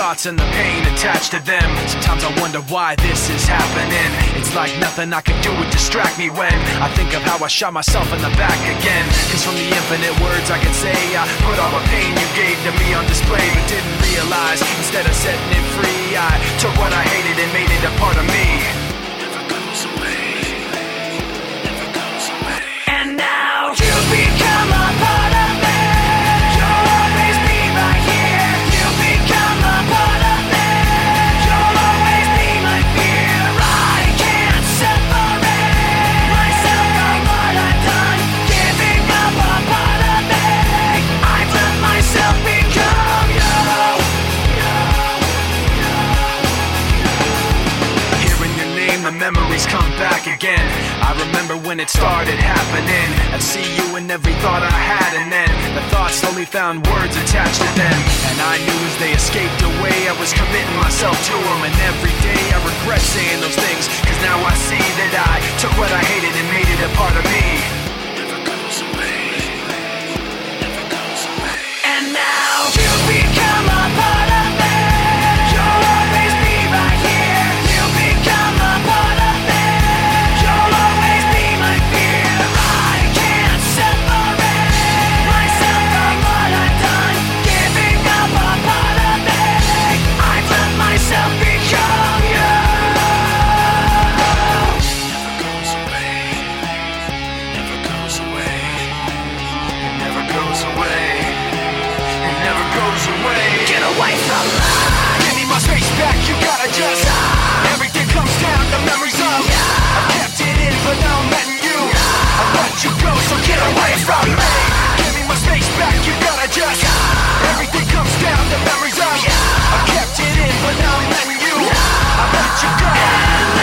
thoughts and the pain attached to them. Sometimes I wonder why this is happening. It's like nothing I can do would distract me when I think of how I shot myself in the back again. Cause from the infinite words I can say, I put all the pain you gave to me on display, but didn't realize instead of setting it free, I took what I hated and made it a part of me. Never goes away. Never goes away. And now you become a part of me. You'll always be right here. You become a part of me. You'll always be my fear. I can't separate myself from what I've done. Giving up a part of me. I've let myself become you. Hearing your name, the memories come back again. I remember when it started happening. I'd see you in every thought I had, and then the thoughts slowly found words attached to them. And I knew as they escaped away, I was committing myself to them. And every day I regret saying those things, cause now I see that I took what I hated and made it a part of me. Never goes away. Never goes away. And now you become a part of me. You'll always be right here. You become a part of me. You'll always be my fear. I can't separate myself from what I've done. Giving up a part of me. I've let myself become you. Never goes away. Never goes away. It never goes away. It never goes away. Get away from me. Give me my space back. You gotta just. Everything comes down to memories of. I kept it in, but now I'm letting you. I let you go, so get away from me. Give me my space back. You gotta just. Everything comes down to memories of. I kept it in, but now I'm letting you. I let you go.